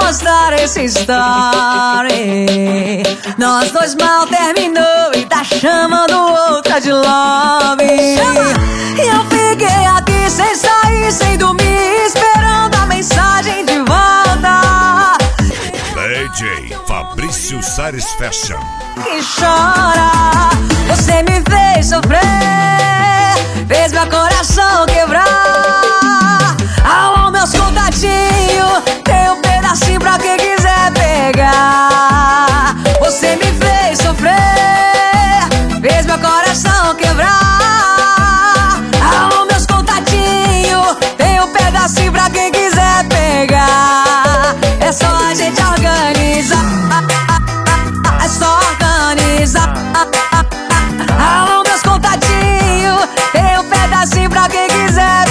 postar esse story. Nós dois mal terminou e tá chamando outra de love. E eu fiquei aqui sem sair, sem dormir, esperando a mensagem de volta. DJ Fabrício Sares Fashion. Que chora, você me fez sofrer, fez meu coração quebrar. Alô, meus contatinhos, tem um pedacinho pra quem quiser pegar. Você me fez sofrer, fez meu coração quebrar. Alô, meus contatinhos, tem um pedacinho pra quem quiser pegar. É só a gente organizar, é só organizar. Alô, meus contatinhos, tem um pedacinho pra quem quiser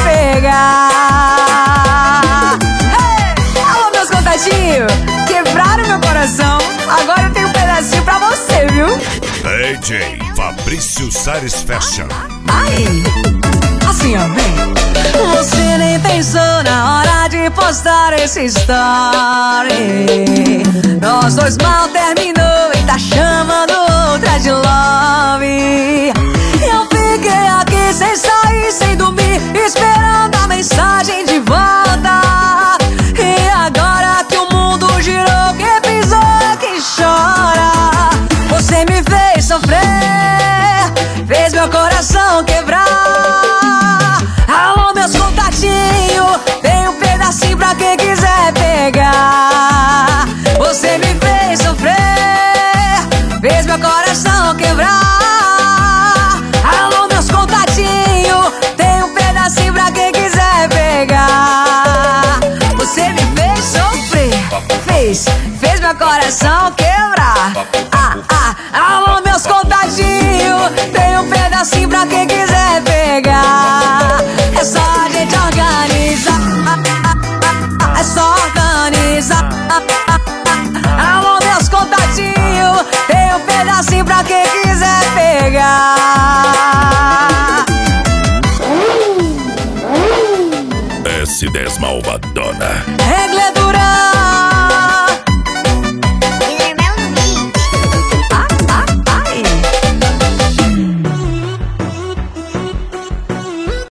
pegar. Hey! Alô, meus contatinhos, quebraram meu coração, agora eu tenho um pedacinho pra você, viu? DJ Fabrício Sares Fashion. Ai, assim ó, vem. Você nem pensou na hora de postar esse story. Nós dois mal terminou e tá chamando outra de love. Eu fiquei aqui sem sair, sem dormir, esperando a mensagem de volta. E agora que o mundo girou, quem pisou é quem chora. Você me fez sofrer, fez meu coração quebrar. Alô, meus contatinhos, tem um pedacinho pra quem quiser pegar. Você me fez sofrer, fez meu coração quebrar. Alô, meus contatinhos, tem um pedacinho pra quem quiser pegar. Você me fez sofrer, fez meu coração quebrar. Alô, meus contatinhos, tem um pedacinho pra quem quiser pegar. É só a gente organizar, é só organizar. Alô, meus contatinhos, tem um pedacinho pra quem quiser pegar. S10 Malvadona. Regle Duran.